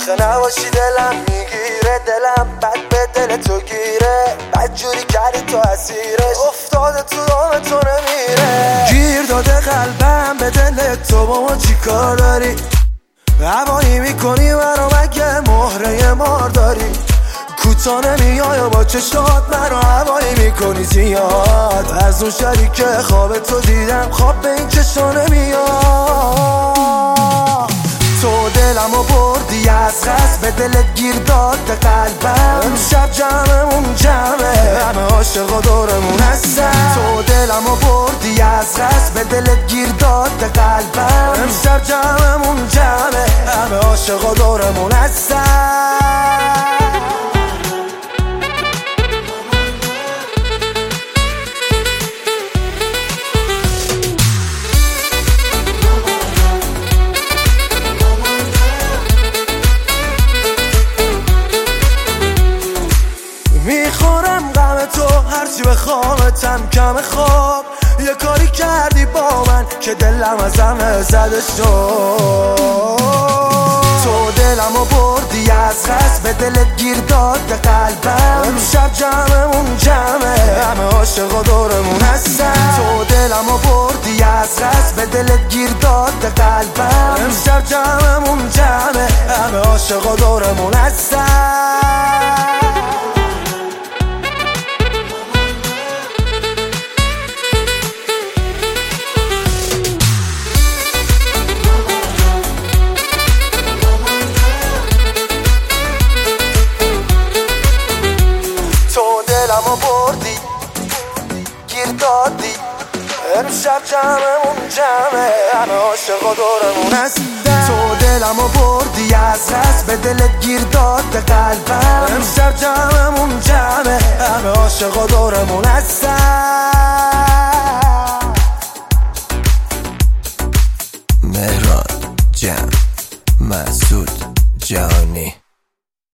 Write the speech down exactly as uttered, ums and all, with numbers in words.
آخه نباشی دلم میگیره، دلم بد به دل تو گیره، بد جوری کردی تو اسیرش، افتاده تو دام تو نمیره. گیر داده قلبم به دل تو، با ما چی کار داری؟ هوایی میکنی منو مگه مهره مار داری؟ کوتا نمیای و با چشات منو هوایی میکنی زیاد، از اون شریک خواب تو دیدم خواب به این چشا نمیاد. تو دلمو بردی از قصد، به دلت گیر داد قلبم، امشب جمعمون جمعه، همه عاشقا دورمون هستن. تو دلمو بردی از قصد، به دلت گیر داد قلبم، امشب جمعمون جمعه، همه عاشقا دورمون هستن. میخورم غم تو هرچی بخوامتم کم خواب، یه کاری کردی با من که دلم از همه زده شد. تو دلمو بردی از قصد، به دلت گیر داد قلبم، امشب جمعمون جمعه، همه عاشقا دورمون هستن. تو دلمو بردی از قصد، به دلت گیر داد قلبم، امشب جمعمون جمعه، همه عاشقا دورمون هستن. دلمو بردی گیر دادی، امشب جمعمون جمعه، همه عاشقا دورمون هستن. تو دلمو بردی از قصد، به دلت گیر داد قلبم، امشب جمعمون جمعه، همه عاشقا دورمون هستن. مهران جمع، مسعود جهانی.